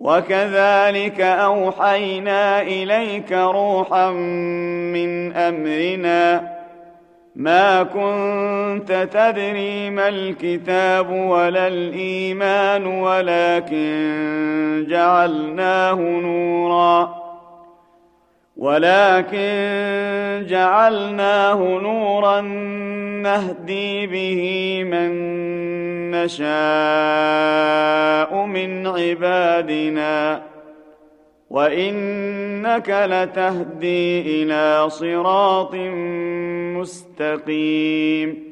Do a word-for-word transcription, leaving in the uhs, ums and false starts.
وكذلك أوحينا إليك روحا من أمرنا ما كنت تدري ما الكتاب ولا الإيمان ولكن جعلناه نورا ولكن جعلناه نورا نهدي به من نشاء من عبادنا وإنك لتهدي إلى صراط مستقيم